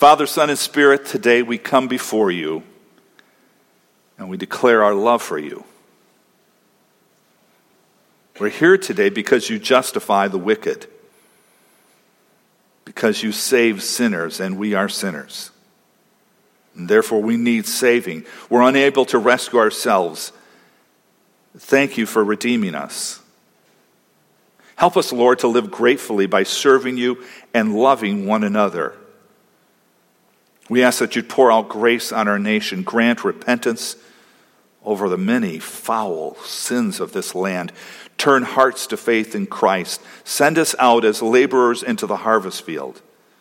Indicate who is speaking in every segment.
Speaker 1: Father, Son, and Spirit, today we come before you and we declare our love for you. We're here today because you justify the wicked, because you save sinners, and we are sinners. And therefore we need saving. We're unable to rescue ourselves. Thank you for redeeming us. Help us, Lord, to live gratefully by serving you and loving one another. We ask that you'd pour out grace on our nation, grant repentance over the many foul sins of this land. Turn hearts to faith in Christ. Send us out as laborers into the harvest field.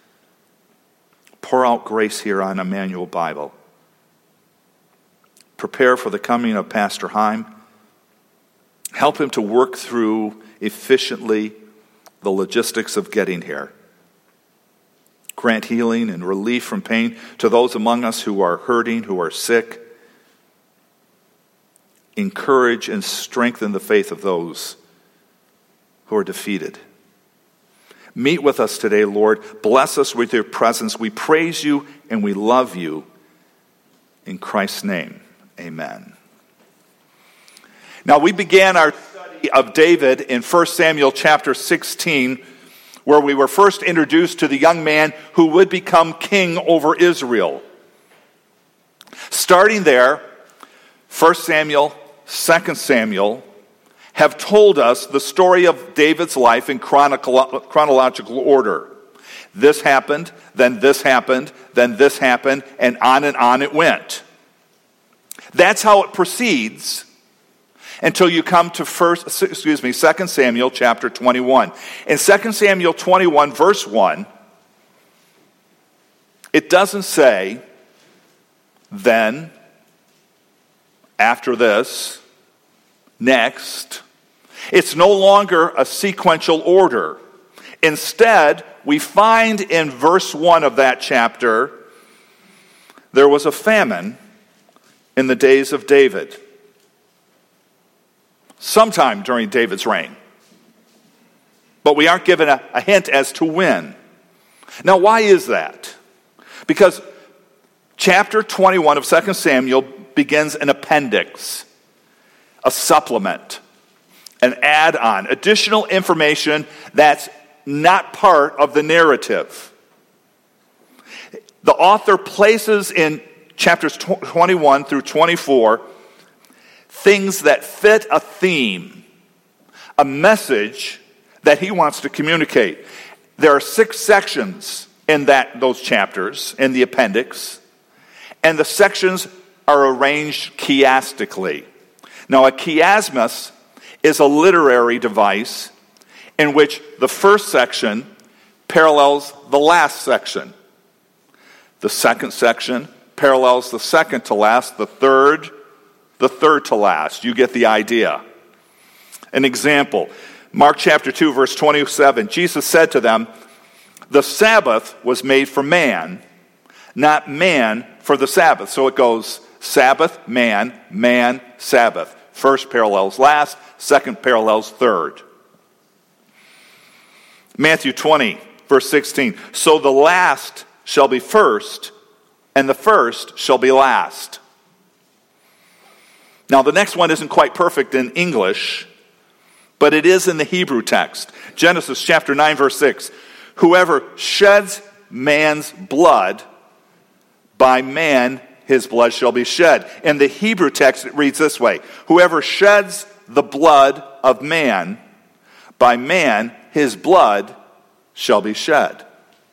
Speaker 1: Pour out grace here on Emmanuel Bible. Prepare for the coming of Pastor Heim. Help him to work through efficiently the logistics of getting here. Grant healing and relief from pain to those among us who are hurting, who are sick. Encourage and strengthen the faith of those who are defeated. Meet with us today, Lord. Bless us with your presence. We praise you and we love you. In Christ's name, amen. Now, we began our study of David in 1 Samuel chapter 16, where we were first introduced to the young man who would become king over Israel. Starting there, 1 Samuel, 2 Samuel have told us the story of David's life in chronological order. This happened, then this happened, then this happened, and on it went. That's how it proceeds until you come to 2 Samuel chapter 21. In 2 Samuel 21 verse 1, it doesn't say, then, after this, next. It's no longer a sequential order. Instead, we find in verse 1 of that chapter, there was a famine in the days of David. Sometime during David's reign. But we aren't given a hint as to when. Now, why is that? Because chapter 21 of 2 Samuel begins an appendix, a supplement, an add-on, additional information that's not part of the narrative. The author places in chapters 21 through 24 things that fit a theme, a message that he wants to communicate. There are 6 sections in those chapters, in the appendix, and the sections are arranged chiastically. Now, a chiasmus is a literary device in which the first section parallels the last section. The second section parallels the second to last, the third to last. You get the idea. An example, Mark chapter 2, verse 27, Jesus said to them, the Sabbath was made for man, not man for the Sabbath. So it goes Sabbath, man, man, Sabbath. First parallels last, second parallels third. Matthew 20, verse 16, so the last shall be first, and the first shall be last. Now, the next one isn't quite perfect in English, but it is in the Hebrew text. Genesis chapter 9, verse 6. Whoever sheds man's blood, by man his blood shall be shed. In the Hebrew text, it reads this way. Whoever sheds the blood of man, by man his blood shall be shed.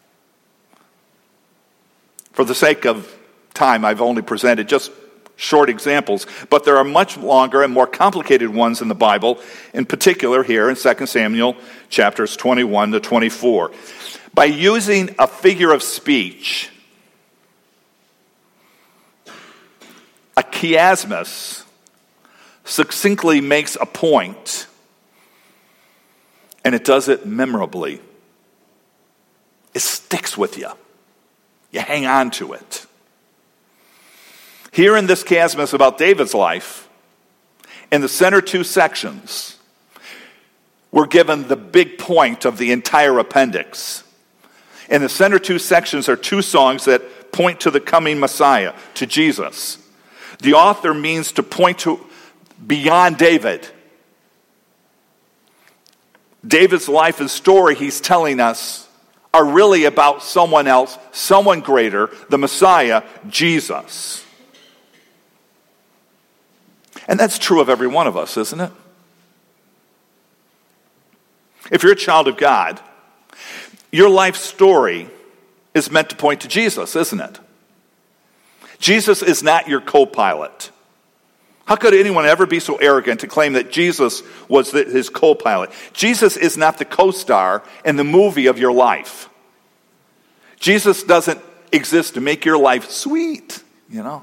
Speaker 1: For the sake of time, I've only presented just short examples, but there are much longer and more complicated ones in the Bible, in particular here in 2 Samuel chapters 21 to 24. By using a figure of speech, a chiasmus succinctly makes a point, and it does it memorably. It sticks with you. You hang on to it. Here in this chiasmus about David's life, in the center 2 sections, we're given the big point of the entire appendix. And the center two sections are two songs that point to the coming Messiah, to Jesus. The author means to point to beyond David. David's life and story, he's telling us, are really about someone else, someone greater, the Messiah, Jesus. And that's true of every one of us, isn't it? If you're a child of God, your life story is meant to point to Jesus, isn't it? Jesus is not your co-pilot. How could anyone ever be so arrogant to claim that Jesus was his co-pilot? Jesus is not the co-star in the movie of your life. Jesus doesn't exist to make your life sweet, you know.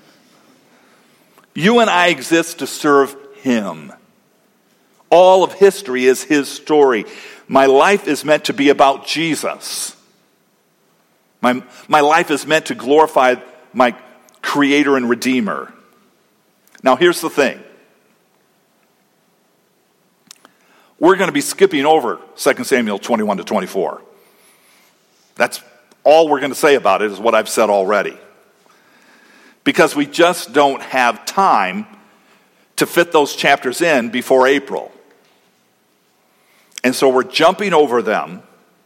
Speaker 1: You and I exist to serve him. All of history is his story. My life is meant to be about Jesus. My life is meant to glorify my Creator and Redeemer. Now here's the thing. We're going to be skipping over 2 Samuel 21 to 24. That's all we're going to say about it is what I've said already. Because we just don't have time to fit those chapters in before April. And so we're jumping over them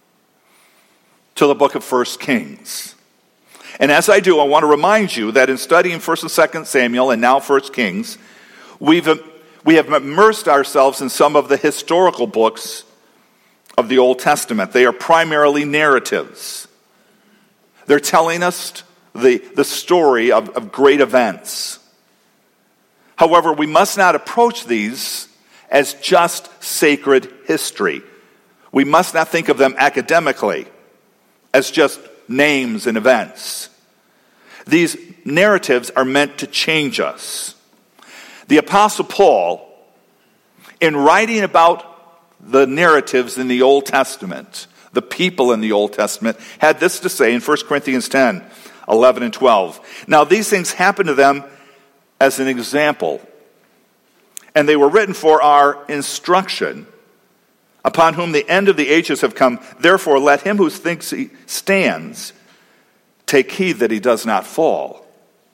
Speaker 1: to the book of 1 Kings. And as I do, I want to remind you that in studying 1 and 2 Samuel and now 1 Kings, we have immersed ourselves in some of the historical books of the Old Testament. They are primarily narratives. They're telling us the story of great events. However, we must not approach these as just sacred history. We must not think of them academically as just names and events. These narratives are meant to change us. The Apostle Paul, in writing about the narratives in the Old Testament, the people in the Old Testament, had this to say in 1 Corinthians 10, 11 and 12. Now these things happened to them as an example, and they were written for our instruction, upon whom the end of the ages have come. Therefore, let him who thinks he stands take heed that he does not fall.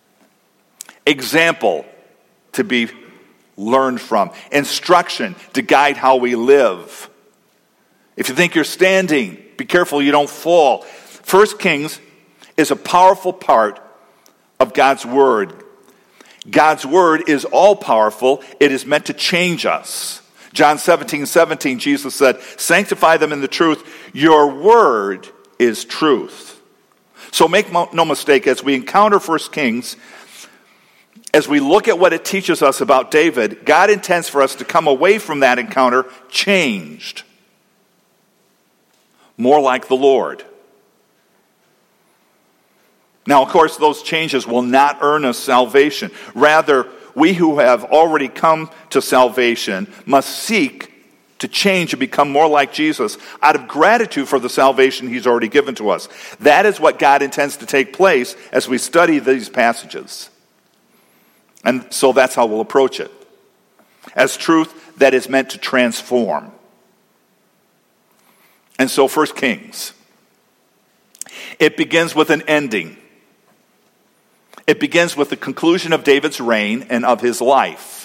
Speaker 1: Example to be learned from. Instruction to guide how we live. If you think you're standing, be careful you don't fall. 1 Kings is a powerful part of God's Word. God's Word is all-powerful. It is meant to change us. John 17:17, Jesus said, sanctify them in the truth. Your word is truth. So make no mistake, as we encounter 1 Kings, as we look at what it teaches us about David, God intends for us to come away from that encounter changed. More like the Lord. Now, of course, those changes will not earn us salvation. Rather, we who have already come to salvation must seek to change and become more like Jesus out of gratitude for the salvation he's already given to us. That is what God intends to take place as we study these passages. And so that's how we'll approach it. As truth that is meant to transform. And so 1 Kings. It begins with an ending. It begins with the conclusion of David's reign and of his life.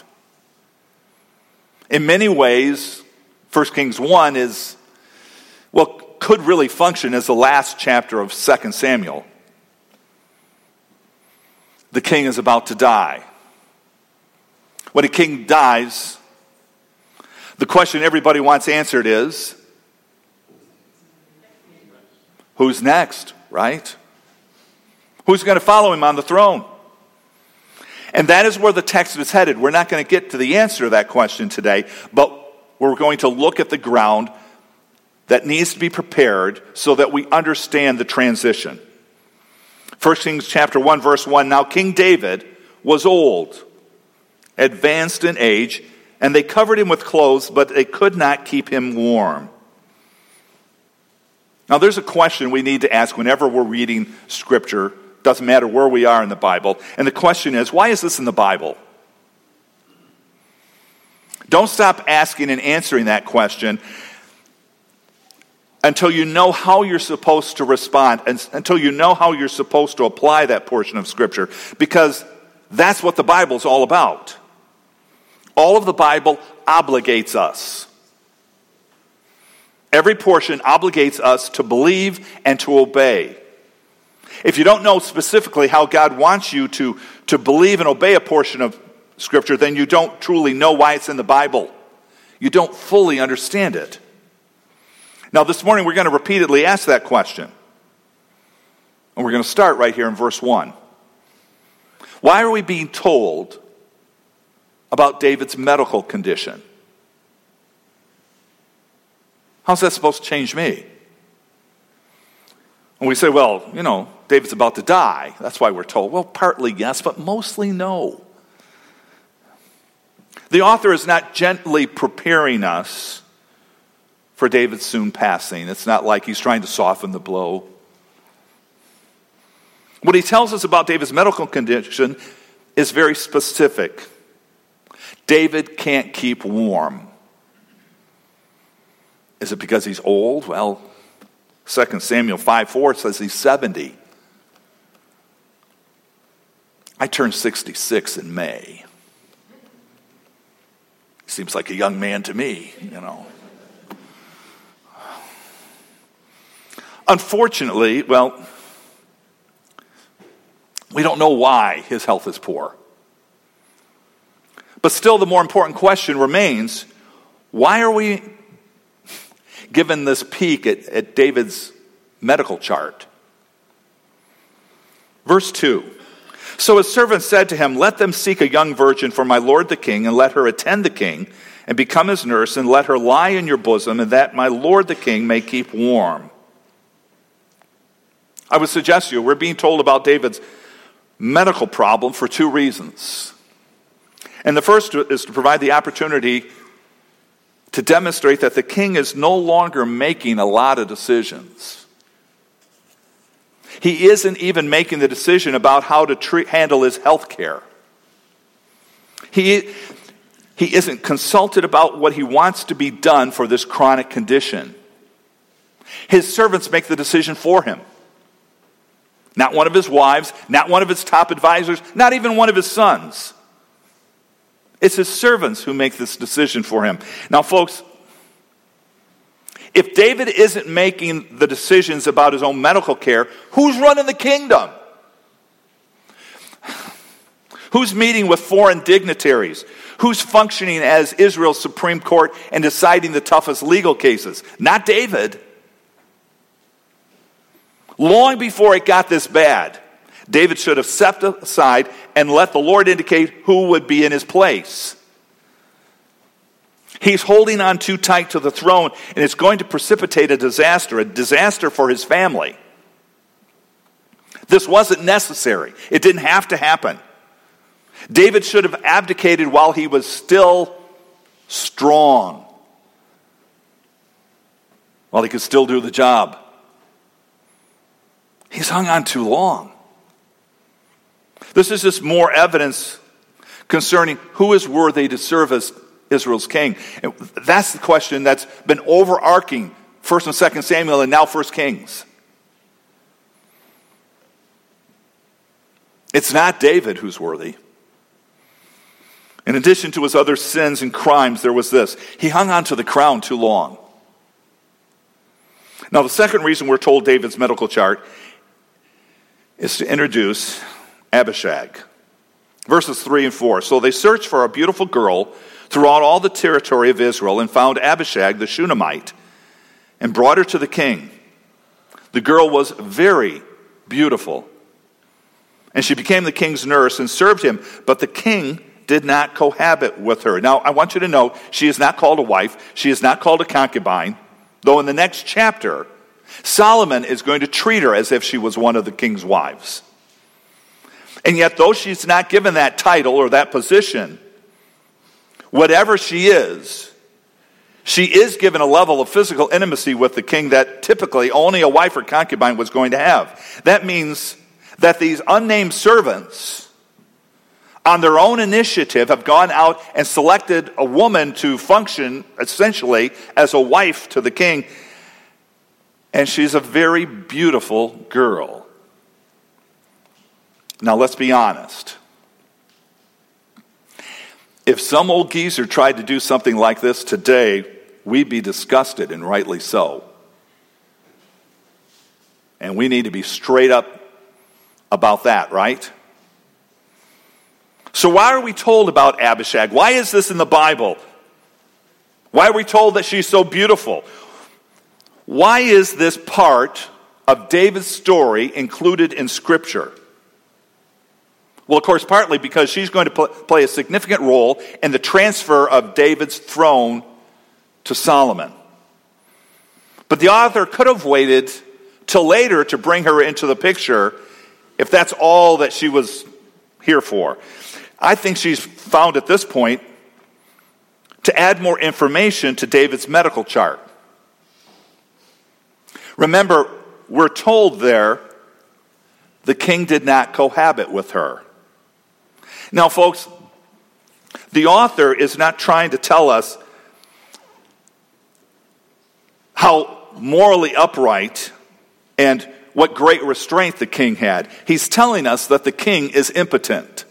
Speaker 1: In many ways, 1 Kings 1 could really function as the last chapter of 2 Samuel. The king is about to die. When a king dies, the question everybody wants answered is, who's next, right? Who's going to follow him on the throne? And that is where the text is headed. We're not going to get to the answer to that question today, but we're going to look at the ground that needs to be prepared so that we understand the transition. 1 Kings chapter 1, verse 1, now King David was old, advanced in age, and they covered him with clothes, but they could not keep him warm. Now there's a question we need to ask whenever we're reading Scripture. Doesn't matter where we are in the Bible. And the question is, why is this in the Bible? Don't stop asking and answering that question until you know how you're supposed to respond, and until you know how you're supposed to apply that portion of Scripture, because that's what the Bible's all about. All of the Bible obligates us. Every portion obligates us to believe and to obey. If you don't know specifically how God wants you to believe and obey a portion of Scripture, then you don't truly know why it's in the Bible. You don't fully understand it. Now, this morning we're going to repeatedly ask that question. And we're going to start right here in verse 1. Why are we being told about David's medical condition? How's that supposed to change me? And we say, well, David's about to die. That's why we're told. Well, partly yes, but mostly no. The author is not gently preparing us for David's soon passing. It's not like he's trying to soften the blow. What he tells us about David's medical condition is very specific. David can't keep warm. Is it because he's old? Well, 2 Samuel 5:4 says he's 70. I turned 66 in May. Seems like a young man to me, Unfortunately, we don't know why his health is poor. But still, the more important question remains, why are we given this peek at David's medical chart? Verse 2. So his servant said to him, let them seek a young virgin for my lord the king, and let her attend the king, and become his nurse, and let her lie in your bosom, and that my lord the king may keep warm. I would suggest to you, we're being told about David's medical problem for two reasons. And the first is to provide the opportunity to demonstrate that the king is no longer making a lot of decisions. He isn't even making the decision about how to handle his health care. He isn't consulted about what he wants to be done for this chronic condition. His servants make the decision for him. Not one of his wives, not one of his top advisors, not even one of his sons. It's his servants who make this decision for him. Now, folks, if David isn't making the decisions about his own medical care, who's running the kingdom? Who's meeting with foreign dignitaries? Who's functioning as Israel's Supreme Court and deciding the toughest legal cases? Not David. Long before it got this bad, David should have stepped aside and let the Lord indicate who would be in his place. He's holding on too tight to the throne, and it's going to precipitate a disaster for his family. This wasn't necessary. It didn't have to happen. David should have abdicated while he was still strong, while he could still do the job. He's hung on too long. This is just more evidence concerning who is worthy to serve as Israel's king. And that's the question that's been overarching 1 and 2 Samuel and now 1 Kings. It's not David who's worthy. In addition to his other sins and crimes, there was this. He hung on to the crown too long. Now, the second reason we're told David's medical chart is to introduce Abishag. Verses 3 and 4. So they searched for a beautiful girl throughout all the territory of Israel and found Abishag the Shunammite and brought her to the king. The girl was very beautiful, and she became the king's nurse and served him, but the king did not cohabit with her. Now, I want you to know, she is not called a wife. She is not called a concubine, though in the next chapter, Solomon is going to treat her as if she was one of the king's wives. And yet, though she's not given that title or that position, whatever she is given a level of physical intimacy with the king that typically only a wife or concubine was going to have. That means that these unnamed servants, on their own initiative, have gone out and selected a woman to function essentially as a wife to the king. And she's a very beautiful girl. Now let's be honest. If some old geezer tried to do something like this today, we'd be disgusted, and rightly so. And we need to be straight up about that, right? So why are we told about Abishag? Why is this in the Bible? Why are we told that she's so beautiful? Why is this part of David's story included in Scripture? Well, of course, partly because she's going to play a significant role in the transfer of David's throne to Solomon. But the author could have waited till later to bring her into the picture if that's all that she was here for. I think she's found at this point to add more information to David's medical chart. Remember, we're told there the king did not cohabit with her. Now, folks, the author is not trying to tell us how morally upright and what great restraint the king had. He's telling us that the king is impotent.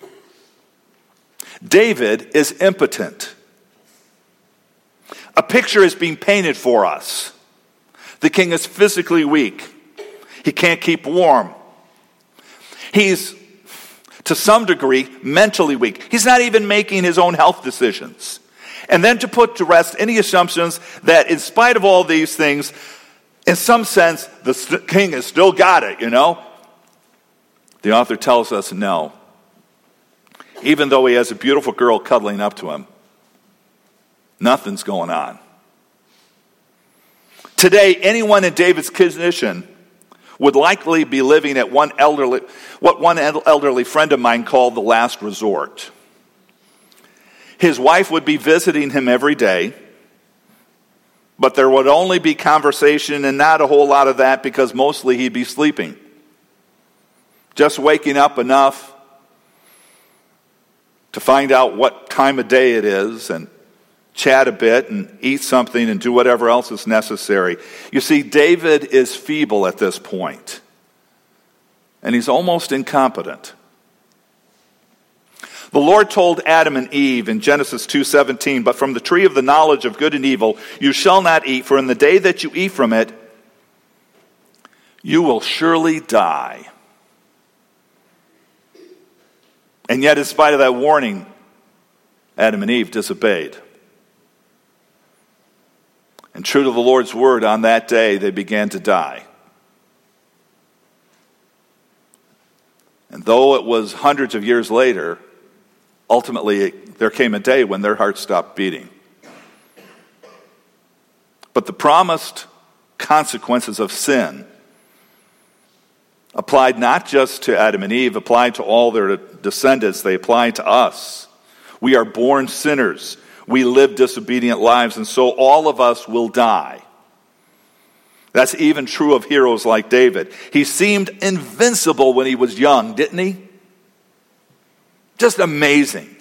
Speaker 1: David is impotent. A picture is being painted for us. The king is physically weak. He can't keep warm. He's, to some degree, mentally weak. He's not even making his own health decisions. And then to put to rest any assumptions that in spite of all these things, in some sense, the king has still got it, The author tells us no. Even though he has a beautiful girl cuddling up to him, nothing's going on. Today, anyone in David's condition would likely be living at what one elderly friend of mine called the last resort. His wife would be visiting him every day, but there would only be conversation and not a whole lot of that because mostly he'd be sleeping. Just waking up enough to find out what time of day it is and chat a bit and eat something and do whatever else is necessary. You see, David is feeble at this point, and he's almost incompetent. The Lord told Adam and Eve in Genesis 2:17, "But from the tree of the knowledge of good and evil you shall not eat, for in the day that you eat from it, you will surely die." And yet, in spite of that warning, Adam and Eve disobeyed. And true to the Lord's word, on that day, they began to die. And though it was hundreds of years later, ultimately there came a day when their hearts stopped beating. But the promised consequences of sin applied not just to Adam and Eve, applied to all their descendants. They apply to us. We are born sinners. We live disobedient lives, and so all of us will die. That's even true of heroes like David. He seemed invincible when he was young, didn't he? Just amazing.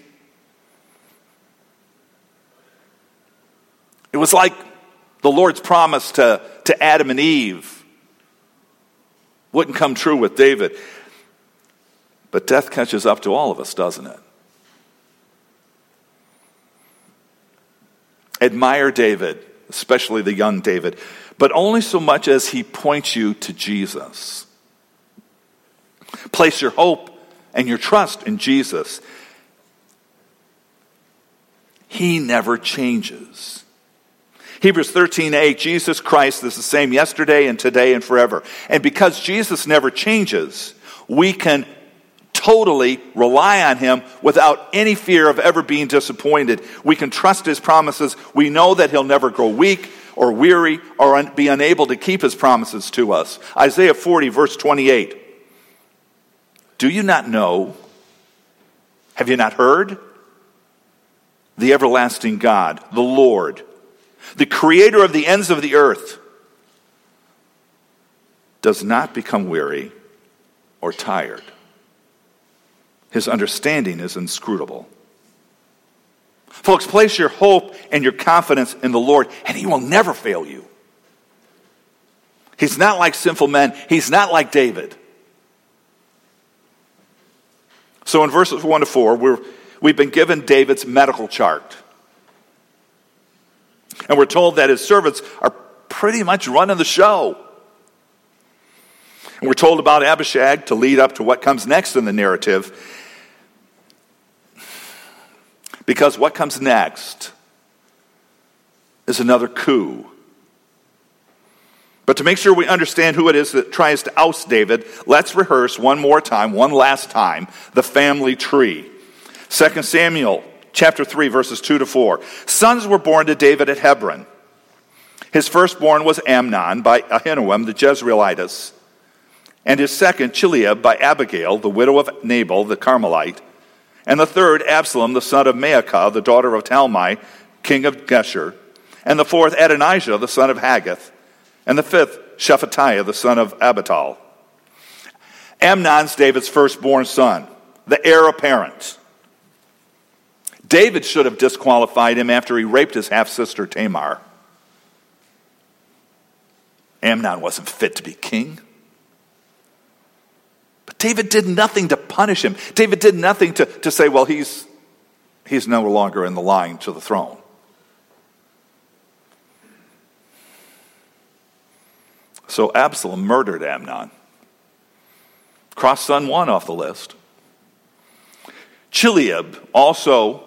Speaker 1: It was like the Lord's promise to Adam and Eve wouldn't come true with David. But death catches up to all of us, doesn't it? Admire David, especially the young David, but only so much as he points you to Jesus. Place your hope and your trust in Jesus. He never changes. Hebrews 13:8, Jesus Christ is the same yesterday and today and forever. And because Jesus never changes, we can totally rely on him without any fear of ever being disappointed. We can trust his promises. We know that he'll never grow weak or weary or be unable to keep his promises to us. Isaiah 40, verse 28. Do you not know? Have you not heard? The everlasting God, the Lord, the creator of the ends of the earth, does not become weary or tired. His understanding is inscrutable. Folks, place your hope and your confidence in the Lord, and he will never fail you. He's not like sinful men. He's not like David. So in verses 1 to 4, we've been given David's medical chart. And we're told that his servants are pretty much running the show. And we're told about Abishag to lead up to what comes next in the narrative. Because what comes next is another coup. But to make sure we understand who it is that tries to oust David, let's rehearse one last time, the family tree. 2 Samuel chapter 3, verses 2 to 4. Sons were born to David at Hebron. His firstborn was Amnon by Ahinoam the Jezreelitess, and his second, Chileab, by Abigail, the widow of Nabal the Carmelite, and the third, Absalom, the son of Maacah, the daughter of Talmai, king of Geshur, and the fourth, Adonijah, the son of Haggith, and the fifth, Shephatiah, the son of Abital. Amnon's David's firstborn son, the heir apparent. David should have disqualified him after he raped his half-sister Tamar. Amnon wasn't fit to be king. But David did nothing to punish him. David did nothing to say, well, he's no longer in the line to the throne. So Absalom murdered Amnon. Crossed son 1 off the list. Chileab, also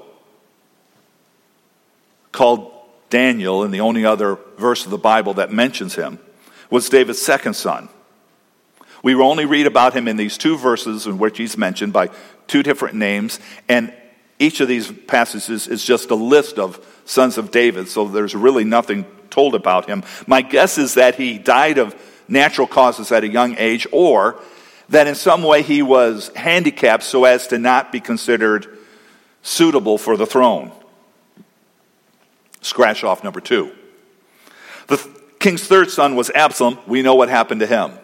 Speaker 1: called Daniel in the only other verse of the Bible that mentions him, was David's second son. We will only read about him in these 2 verses in which he's mentioned by 2 different names, and each of these passages is just a list of sons of David, so there's really nothing told about him. My guess is that he died of natural causes at a young age, or that in some way he was handicapped so as to not be considered suitable for the throne. Scratch off number 2. The king's third son was Absalom. We know what happened to him.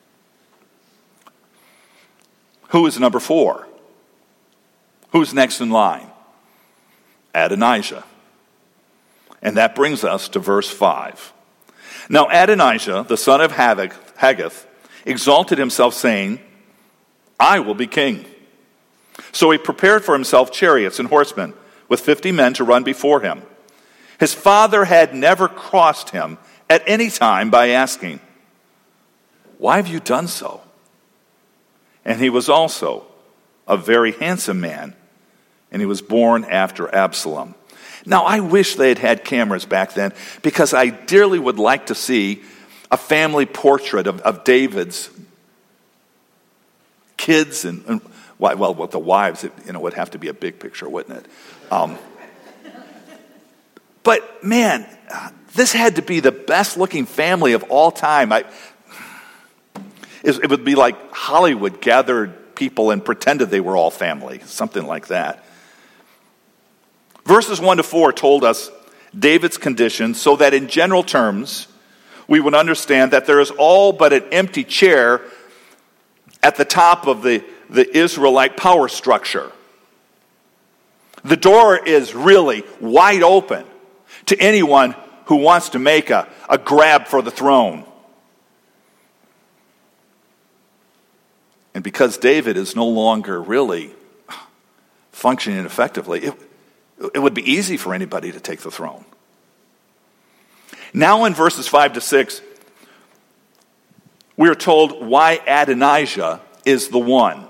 Speaker 1: Who is number 4? Who's next in line? Adonijah. And that brings us to verse 5. Now Adonijah, the son of Haggith, exalted himself, saying, I will be king. So he prepared for himself chariots and horsemen, with 50 men to run before him. His father had never crossed him at any time by asking, why have you done so? And he was also a very handsome man, and he was born after Absalom. Now, I wish they had cameras back then, because I dearly would like to see a family portrait of David's kids and with the wives. It would have to be a big picture, wouldn't it? But man, this had to be the best-looking family of all time. It would be like Hollywood gathered people and pretended they were all family, something like that. Verses 1 to 4 told us David's condition so that in general terms, we would understand that there is all but an empty chair at the top of the Israelite power structure. The door is really wide open to anyone who wants to make a grab for the throne. And because David is no longer really functioning effectively, it would be easy for anybody to take the throne. Now in verses 5 to 6, we are told why Adonijah is the one.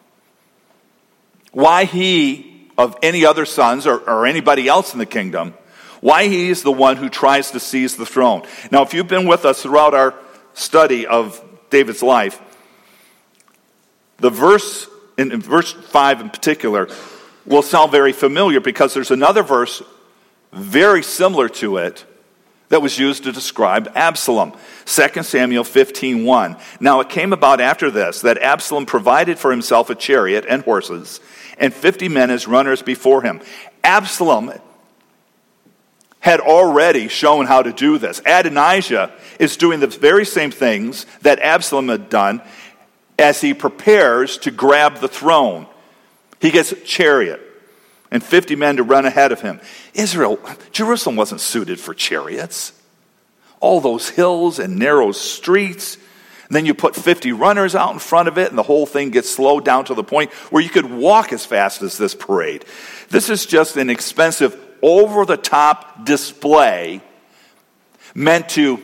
Speaker 1: Why he, of any other sons or anybody else in the kingdom, why he is the one who tries to seize the throne. Now, if you've been with us throughout our study of David's life, the verse, in verse 5 in particular, will sound very familiar because there's another verse very similar to it that was used to describe Absalom. 2 Samuel 15:1. Now it came about after this that Absalom provided for himself a chariot and horses and 50 men as runners before him. Absalom had already shown how to do this. Adonijah is doing the very same things that Absalom had done as he prepares to grab the throne. He gets a chariot and 50 men to run ahead of him. Jerusalem wasn't suited for chariots. all those hills and narrow streets. And then you put 50 runners out in front of it, and the whole thing gets slowed down to the point where you could walk as fast as this parade. This is just an expensive, over-the-top display meant to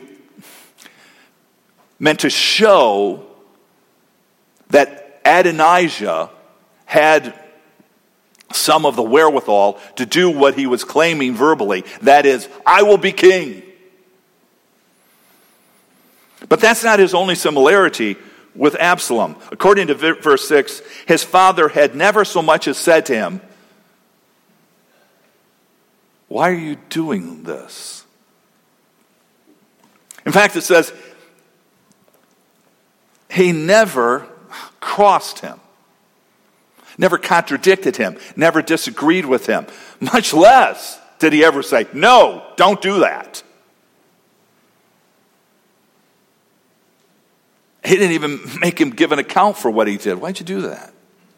Speaker 1: show that Adonijah had some of the wherewithal to do what he was claiming verbally. That is, I will be king. But that's not his only similarity with Absalom. According to verse 6, his father had never so much as said to him, why are you doing this? In fact, it says, he never crossed him, never contradicted him, never disagreed with him. Much less did he ever say, no, don't do that. He didn't even make him give an account for what he did. Why'd you do that?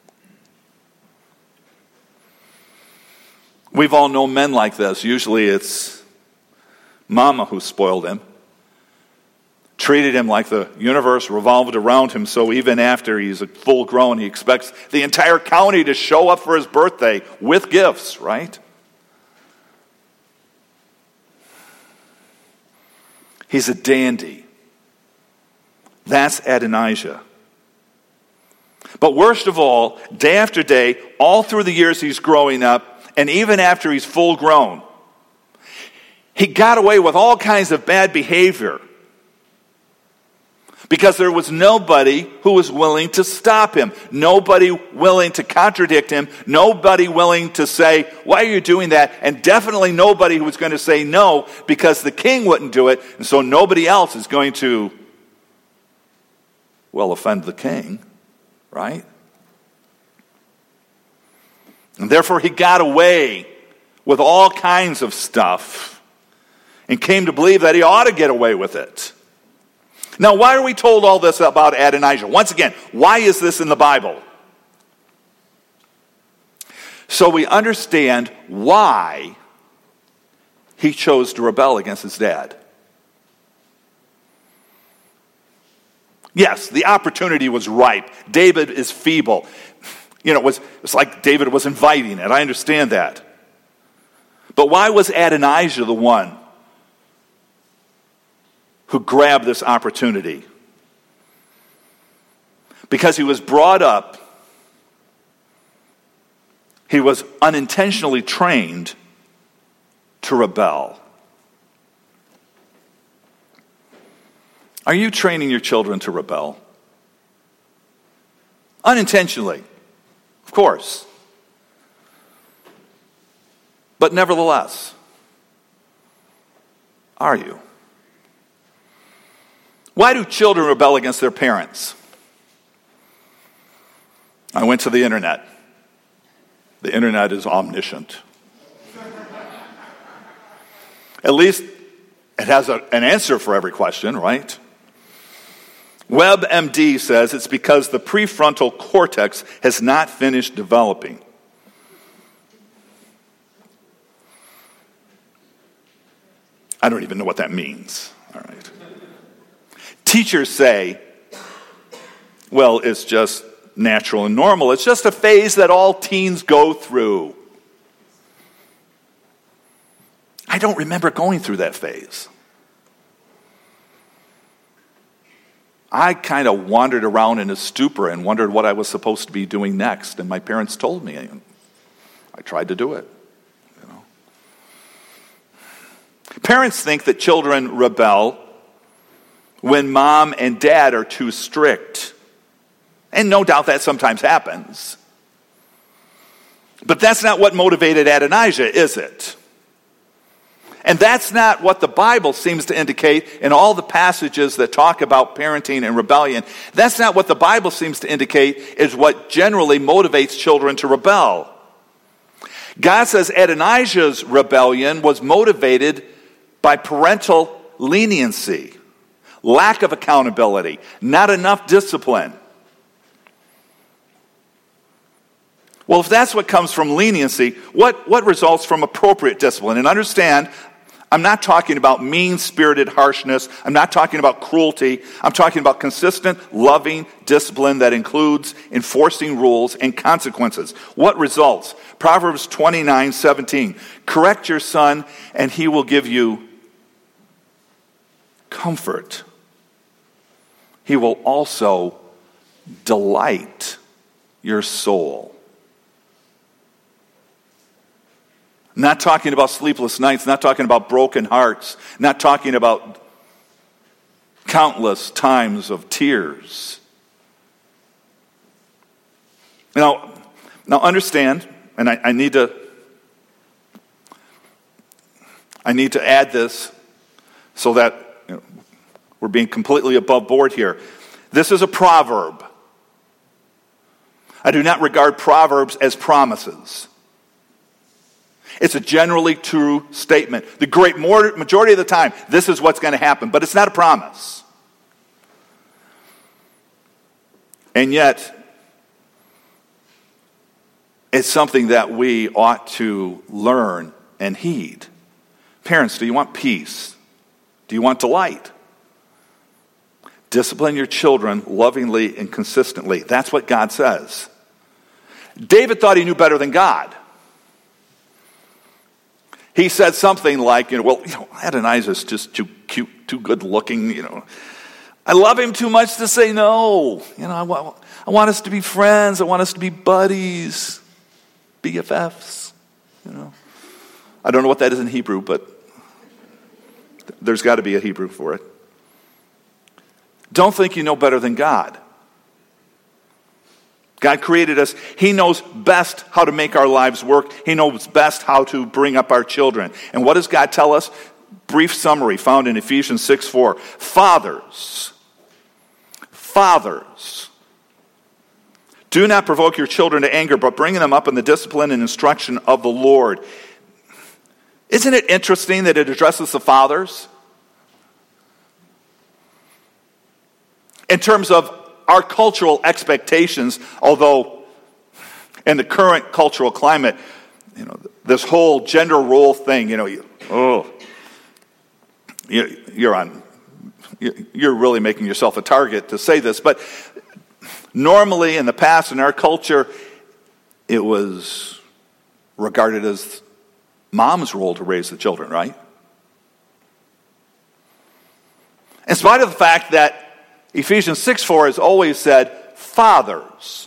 Speaker 1: We've all known men like this. Usually it's mama who spoiled him. Treated him like the universe revolved around him, so even after he's full grown, he expects the entire county to show up for his birthday with gifts, right? He's a dandy. That's Adonijah. But worst of all, day after day, all through the years he's growing up, and even after he's full grown, he got away with all kinds of bad behavior because there was nobody who was willing to stop him, nobody willing to contradict him, nobody willing to say, why are you doing that? And definitely nobody who was going to say no because the king wouldn't do it, and so nobody else is going to offend the king, right? And therefore he got away with all kinds of stuff and came to believe that he ought to get away with it. Now, why are we told all this about Adonijah? Once again, why is this in the Bible? So we understand why he chose to rebel against his dad. Yes, the opportunity was ripe. David is feeble. It's like David was inviting it. I understand that. But why was Adonijah the one who grabbed this opportunity? Because he was brought up, he was unintentionally trained to rebel. Are you training your children to rebel? Unintentionally, of course. But nevertheless, are you? Why do children rebel against their parents? I went to the internet. The internet is omniscient. At least it has an answer for every question, right? WebMD says it's because the prefrontal cortex has not finished developing. I don't even know what that means. All right. Teachers say, well, it's just natural and normal. It's just a phase that all teens go through. I don't remember going through that phase. I kind of wandered around in a stupor and wondered what I was supposed to be doing next. And my parents told me, and I tried to do it. Parents think that children rebel when mom and dad are too strict. And no doubt that sometimes happens. But that's not what motivated Adonijah, is it? And that's not what the Bible seems to indicate in all the passages that talk about parenting and rebellion. That's not what the Bible seems to indicate is what generally motivates children to rebel. God says Adonijah's rebellion was motivated by parental leniency, lack of accountability, not enough discipline. Well, if that's what comes from leniency, what results from appropriate discipline? And understand, I'm not talking about mean-spirited harshness. I'm not talking about cruelty. I'm talking about consistent, loving discipline that includes enforcing rules and consequences. What results? Proverbs 29:17. Correct your son, and he will give you comfort. He will also delight your soul. Not talking about sleepless nights, not talking about broken hearts, not talking about countless times of tears. Now understand, and I need to add this so that we're being completely above board here. This is a proverb. I do not regard proverbs as promises. It's a generally true statement. The great majority of the time, this is what's going to happen, but it's not a promise. And yet, it's something that we ought to learn and heed. Parents, do you want peace? Do you want delight? Discipline your children lovingly and consistently. That's what God says. David thought he knew better than God. He said something like, Adonijah's just too cute, too good looking, I love him too much to say no. I want us to be friends. I want us to be buddies, BFFs, I don't know what that is in Hebrew, but there's got to be a Hebrew for it. Don't think you know better than God. God created us. He knows best how to make our lives work. He knows best how to bring up our children. And what does God tell us? Brief summary found in Ephesians 6:4. Fathers, do not provoke your children to anger, but bring them up in the discipline and instruction of the Lord. Isn't it interesting that it addresses the fathers? In terms of our cultural expectations, although in the current cultural climate, this whole gender role thing, you're really making yourself a target to say this, but normally in the past in our culture, it was regarded as mom's role to raise the children, right? In spite of the fact that Ephesians 6:4 has always said, fathers.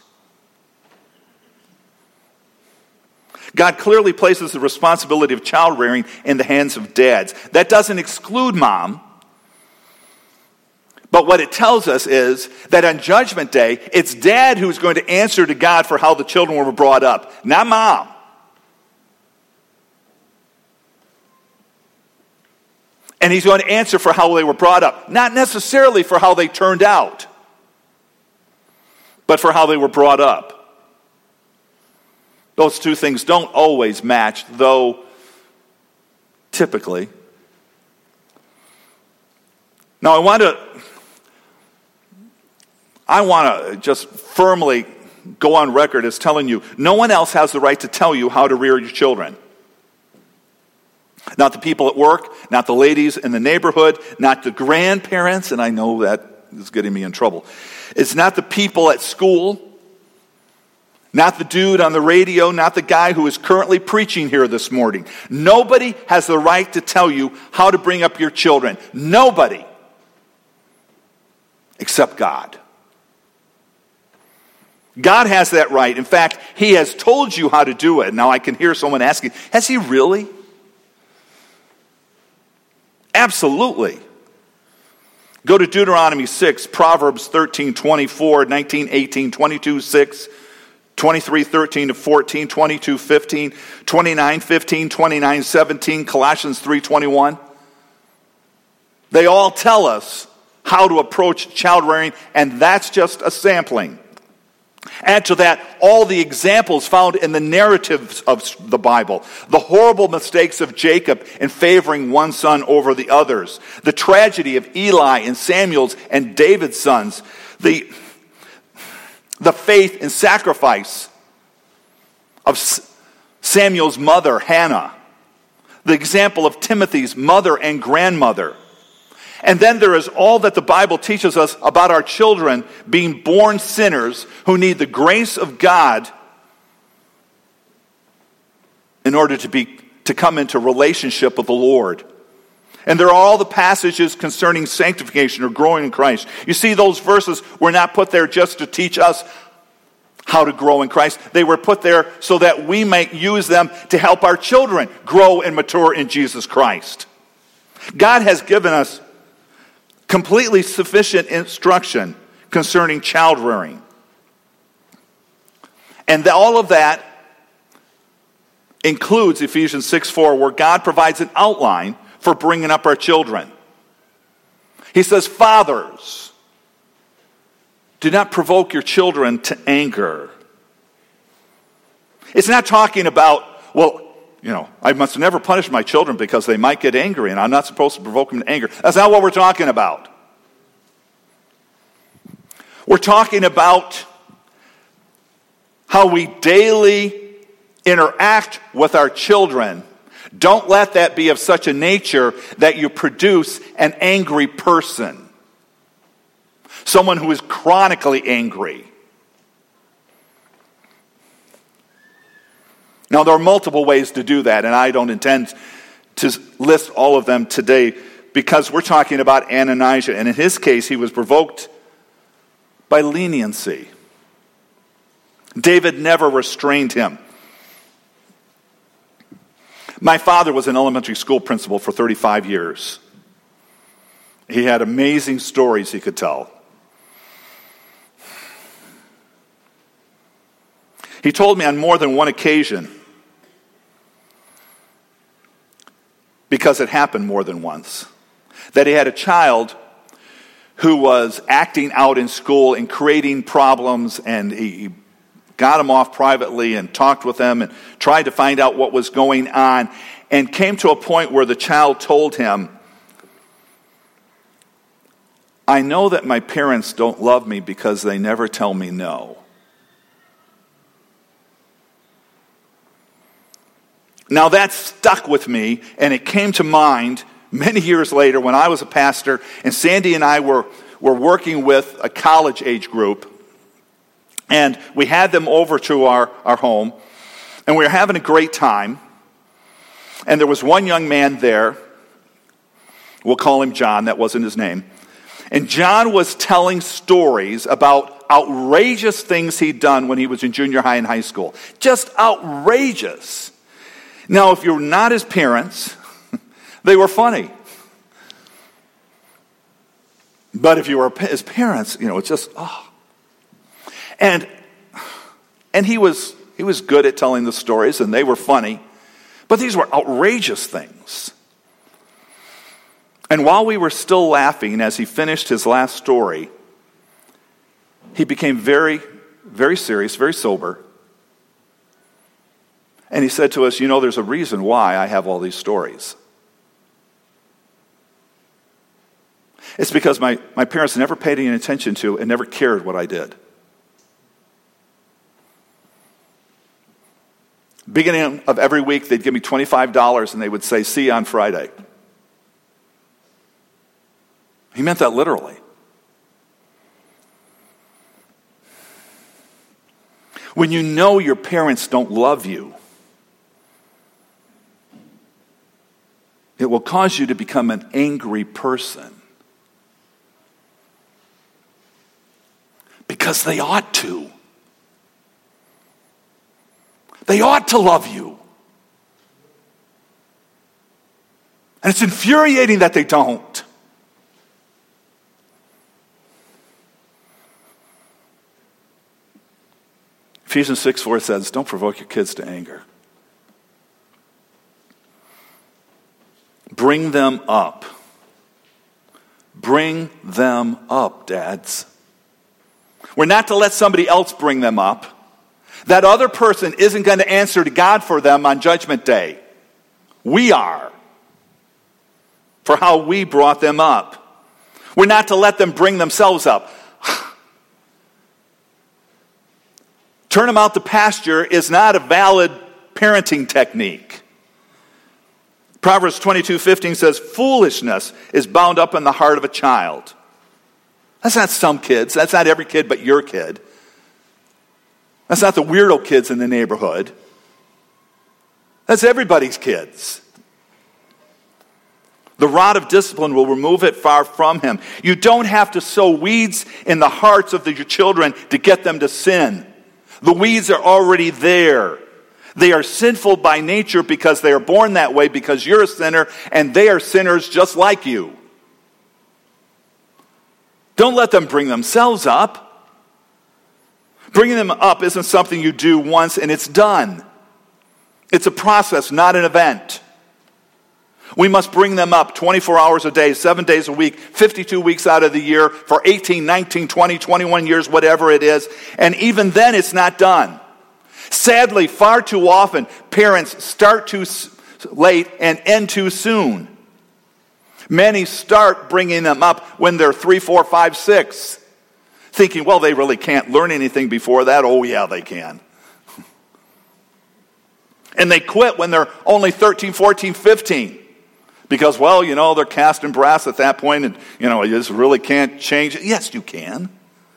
Speaker 1: God clearly places the responsibility of child rearing in the hands of dads. That doesn't exclude mom. But what it tells us is that on Judgment Day, it's dad who's going to answer to God for how the children were brought up, not mom. And he's going to answer for how they were brought up. Not necessarily for how they turned out, but for how they were brought up. Those two things don't always match, though typically. Now I want to just firmly go on record as telling you, no one else has the right to tell you how to rear your children. Not the people at work, not the ladies in the neighborhood, not the grandparents, and I know that is getting me in trouble. It's not the people at school, not the dude on the radio, not the guy who is currently preaching here this morning. Nobody has the right to tell you how to bring up your children. Nobody. Except God. God has that right. In fact, He has told you how to do it. Now I can hear someone asking, has He really? Absolutely. Go to Deuteronomy 6, Proverbs 13:24, 19:18, 22:6, 23:13 to 14, 22:15, 29:15, 29:17, Colossians 3:21. They all tell us how to approach child rearing, and that's just a sampling. Add to that all the examples found in the narratives of the Bible. The horrible mistakes of Jacob in favoring one son over the others. The tragedy of Eli and Samuel's and David's sons. The faith and sacrifice of Samuel's mother, Hannah. the example of Timothy's mother and grandmother. And then there is all that the Bible teaches us about our children being born sinners who need the grace of God in order to come into relationship with the Lord. And there are all the passages concerning sanctification or growing in Christ. You see, those verses were not put there just to teach us how to grow in Christ. They were put there so that we might use them to help our children grow and mature in Jesus Christ. God has given us completely sufficient instruction concerning child rearing. And all of that includes Ephesians 6:4, where God provides an outline for bringing up our children. He says, fathers, do not provoke your children to anger. It's not talking about, I must never punish my children because they might get angry and I'm not supposed to provoke them to anger. That's not what we're talking about. We're talking about how we daily interact with our children. Don't let that be of such a nature that you produce an angry person. Someone who is chronically angry. Now, there are multiple ways to do that, and I don't intend to list all of them today because we're talking about Ananias, and in his case, he was provoked by leniency. David never restrained him. My father was an elementary school principal for 35 years. He had amazing stories he could tell. He told me on more than one occasion, because it happened more than once, that he had a child who was acting out in school and creating problems, and he got him off privately and talked with them and tried to find out what was going on, and came to a point where the child told him, I know that my parents don't love me because they never tell me no. Now that stuck with me, and it came to mind many years later when I was a pastor, and Sandy and I were working with a college age group, and we had them over to our home, and we were having a great time, and there was one young man there, we'll call him John, that wasn't his name, and John was telling stories about outrageous things he'd done when he was in junior high and high school. Just outrageous. Now, if you're not his parents, they were funny. But if you were his parents, it's just, And he was good at telling the stories, and they were funny. But these were outrageous things. And while we were still laughing as he finished his last story, he became very, very serious, very sober. And he said to us, there's a reason why I have all these stories. It's because my parents never paid any attention to and never cared what I did. Beginning of every week, they'd give me $25 and they would say, see you on Friday. He meant that literally. When you know your parents don't love you, it will cause you to become an angry person. Because they ought to. They ought to love you. And it's infuriating that they don't. Ephesians 6:4 says, don't provoke your kids to anger. Bring them up. Bring them up, dads. We're not to let somebody else bring them up. That other person isn't going to answer to God for them on Judgment Day. We are. For how we brought them up. We're not to let them bring themselves up. Turn them out to pasture is not a valid parenting technique. Proverbs 22:15 says, foolishness is bound up in the heart of a child. That's not some kids. That's not every kid but your kid. That's not the weirdo kids in the neighborhood. That's everybody's kids. The rod of discipline will remove it far from him. You don't have to sow weeds in the hearts of your children to get them to sin. The weeds are already there. They are sinful by nature because they are born that way, because you're a sinner and they are sinners just like you. Don't let them bring themselves up. Bringing them up isn't something you do once and it's done. It's a process, not an event. We must bring them up 24 hours a day, 7 days a week, 52 weeks out of the year, for 18, 19, 20, 21 years, whatever it is. And even then, it's not done. Sadly, far too often, parents start too late and end too soon. Many start bringing them up when they're 3, 4, 5, 6, thinking, well, they really can't learn anything before that. Oh, yeah, they can. And they quit when they're only 13, 14, 15. Because, well, they're casting brass at that point and, you just really can't change it. Yes, you can.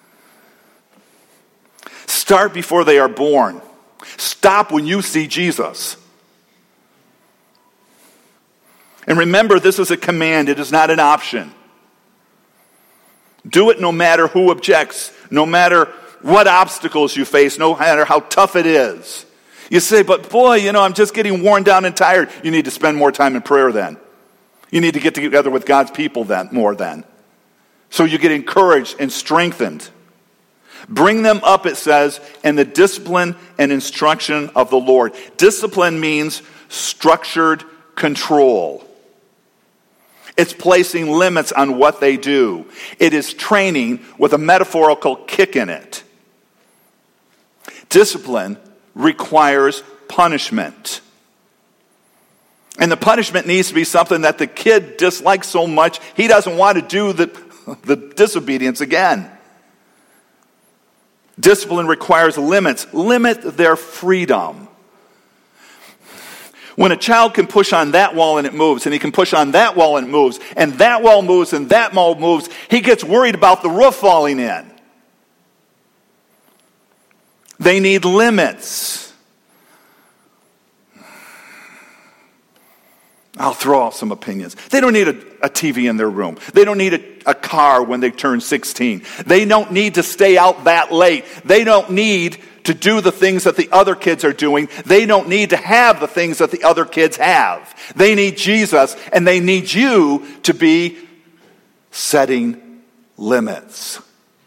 Speaker 1: Start before they are born. Stop when you see Jesus. And remember, this is a command. It is not an option. Do it no matter who objects, no matter what obstacles you face, no matter how tough it is. You say, but boy, I'm just getting worn down and tired. You need to spend more time in prayer then. You need to get together with God's people more then. So you get encouraged and strengthened. Bring them up, it says, in the discipline and instruction of the Lord. Discipline means structured control. It's placing limits on what they do. It is training with a metaphorical kick in it. Discipline requires punishment. And the punishment needs to be something that the kid dislikes so much, he doesn't want to do the disobedience again. Discipline requires limits. Limit their freedom. When a child can push on that wall and it moves, and he can push on that wall and it moves, and that wall moves and that wall moves, he gets worried about the roof falling in. They need limits. I'll throw out some opinions. They don't need a TV in their room. They don't need a car when they turn 16. They don't need to stay out that late. They don't need to do the things that the other kids are doing. They don't need to have the things that the other kids have. They need Jesus, and they need you to be setting limits.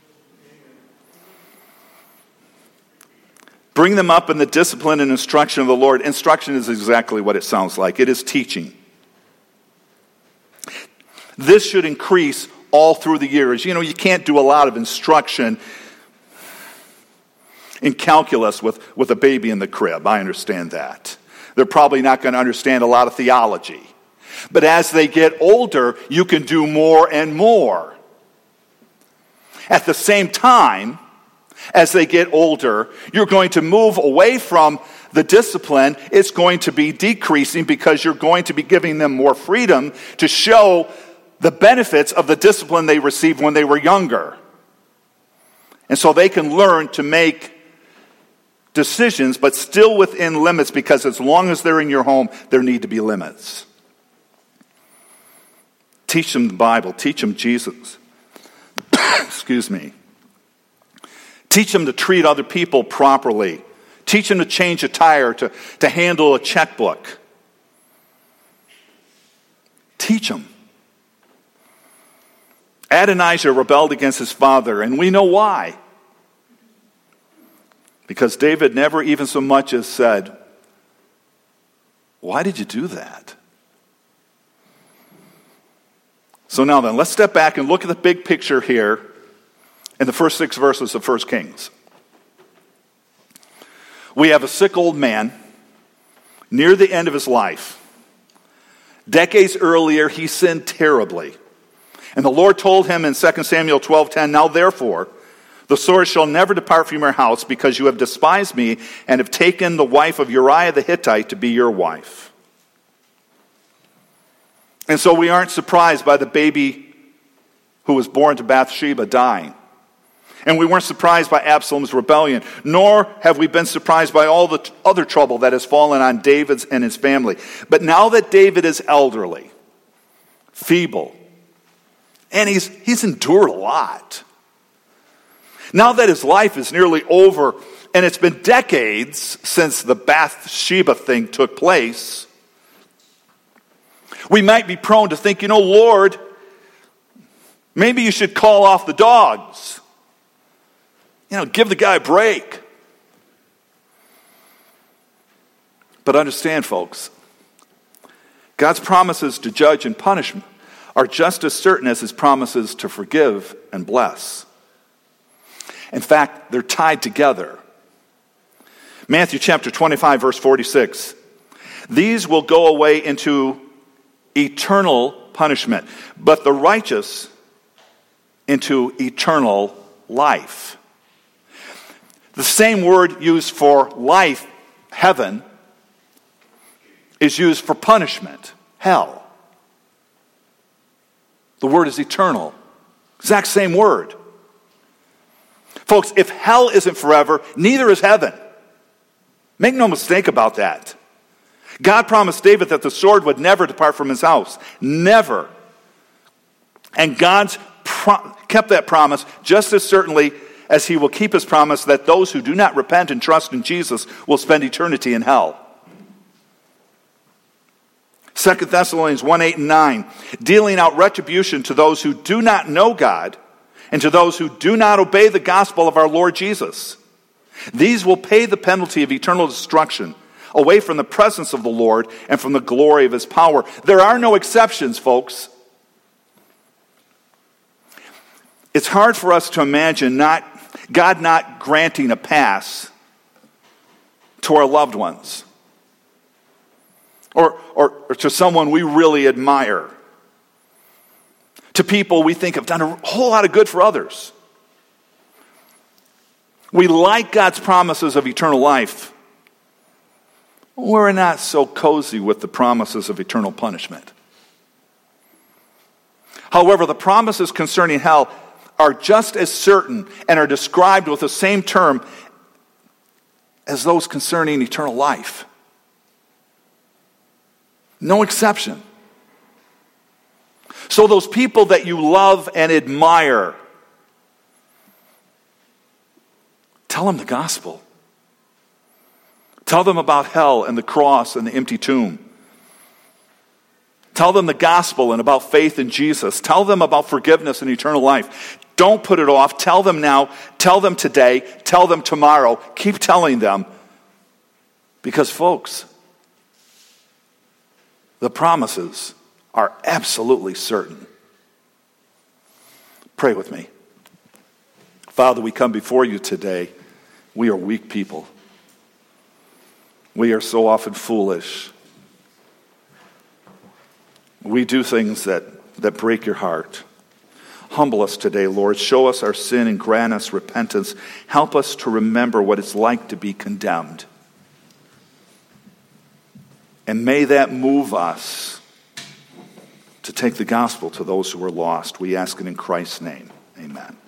Speaker 1: Bring them up in the discipline and instruction of the Lord. Instruction is exactly what it sounds like. It is teaching. This should increase all through the years. You can't do a lot of instruction in calculus with a baby in the crib. I understand that. They're probably not going to understand a lot of theology. But as they get older, you can do more and more. At the same time, as they get older, you're going to move away from the discipline. It's going to be decreasing because you're going to be giving them more freedom to show the benefits of the discipline they received when they were younger. And so they can learn to make decisions, but still within limits, because as long as they're in your home, there need to be limits. Teach them the Bible. Teach them Jesus. Excuse me. Teach them to treat other people properly. Teach them to change a tire, to handle a checkbook. Teach them. Adonijah rebelled against his father, and we know why. Because David never even so much as said, "Why did you do that?" So now then, let's step back and look at the big picture here in the first 6 verses of 1 Kings. We have a sick old man near the end of his life. Decades earlier, he sinned terribly. And the Lord told him in 2 Samuel 12:10, "Now therefore, the sword shall never depart from your house, because you have despised me and have taken the wife of Uriah the Hittite to be your wife." And so we aren't surprised by the baby who was born to Bathsheba dying. And we weren't surprised by Absalom's rebellion, nor have we been surprised by all the other trouble that has fallen on David and his family. But now that David is elderly, feeble, and he's endured a lot. Now that his life is nearly over, and it's been decades since the Bathsheba thing took place, we might be prone to think, Lord, maybe you should call off the dogs. Give the guy a break. But understand, folks, God's promises to judge and punish are just as certain as his promises to forgive and bless. In fact, they're tied together. Matthew chapter 25, verse 46. These will go away into eternal punishment, but the righteous into eternal life. The same word used for life, heaven, is used for punishment, hell. The word is eternal. Exact same word. Folks, if hell isn't forever, neither is heaven. Make no mistake about that. God promised David that the sword would never depart from his house. Never. And God's kept that promise just as certainly as he will keep his promise that those who do not repent and trust in Jesus will spend eternity in hell. 2 Thessalonians 1, 8 and 9, dealing out retribution to those who do not know God and to those who do not obey the gospel of our Lord Jesus. These will pay the penalty of eternal destruction away from the presence of the Lord and from the glory of his power. There are no exceptions, folks. It's hard for us to imagine God not granting a pass to our loved ones or to someone we really admire, to people we think have done a whole lot of good for others. We like God's promises of eternal life. We're not so cozy with the promises of eternal punishment. However, the promises concerning hell are just as certain and are described with the same term as those concerning eternal life. No exception. So those people that you love and admire, tell them the gospel. Tell them about hell and the cross and the empty tomb. Tell them the gospel and about faith in Jesus. Tell them about forgiveness and eternal life. Don't put it off. Tell them now. Tell them today. Tell them tomorrow. Keep telling them. Because, folks, the promises are absolutely certain. Pray with me. Father, we come before you today. We are weak people. We are so often foolish. We do things that break your heart. Humble us today, Lord. Show us our sin and grant us repentance. Help us to remember what it's like to be condemned. And may that move us to take the gospel to those who are lost. We ask it in Christ's name. Amen.